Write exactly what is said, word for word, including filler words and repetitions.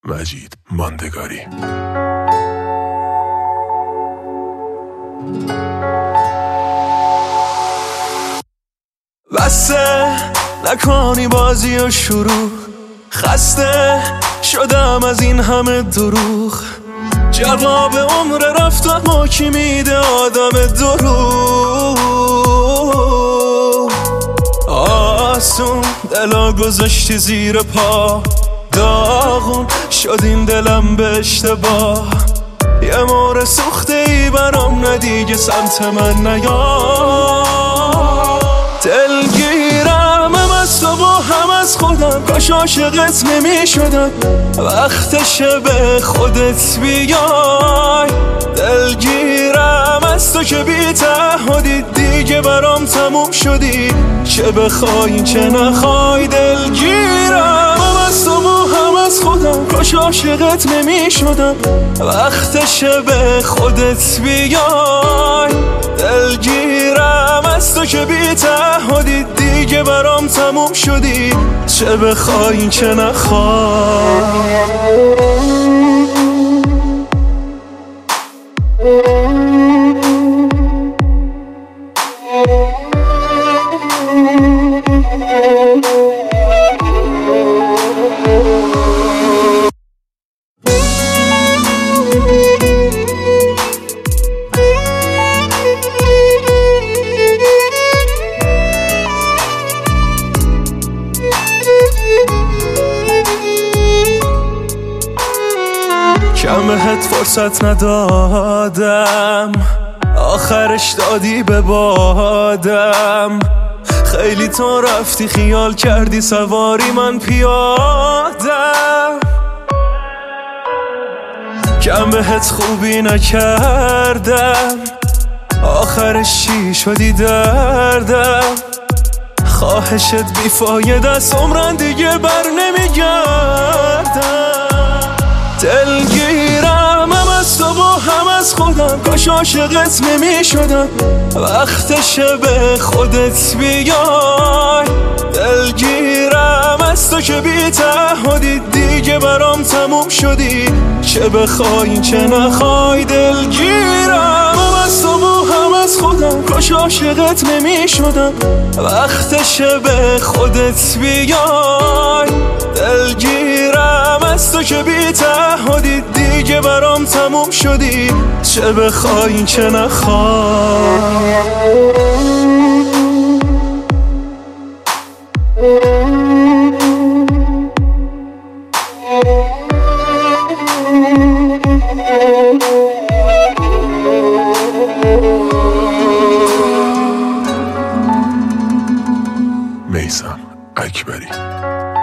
مجید ماندگاری. بسه نکنی بازی و شروع، خسته شدم از این همه دروغ. جواب عمر رفتم و کی میده آدم دروغ. آسون دلا گذاشتی زیر پا، داغون شد این دلم به اشتباه. یه مور سوخته ای برام ندیگه سمت من نیا. دلگیرم هم از تو و هم از خودم، کاش عاشقت نمی شدم وقتشه به خودت بیای. دلگیرم از تو که بی تعهدی دیگه برام تموم شدی، چه بخوای چه نخوای. دلگیرم هم از تو و هم از خودم، کاش عاشقت نمی شدم وقتشه به خودت بیای. دلگیرم از تو که بی تعهدی دیگه برام تموم شدی، چه بخوای چه نخوای. کم بهت فرصت ندادم، آخرش دادی به بادم. خیلی تو رفتی خیال کردی سواری من پیادم. کم بهت خوبی نکردم، آخرش چی شدی دردم. خواهشت بیفایده است عمرن دیگه بر نمیگردم. دلگیرم هم از تو و هم از خودم، کاش عاشقت نمی شدم وقتشه به خودت بیای. دلگیرم از تو که بی تعهدی دیگه برام تموم شدی، چه بخوای چه نخوای. دلگیرم هم از تو و هم از خودم، کاش عاشقت نمی شدم وقتشه به خودت بیای. دلگیرم از تو که بی تعهدی دیگه برام تموم شدی، چه بخوای چه نخوای. میثم اکبری.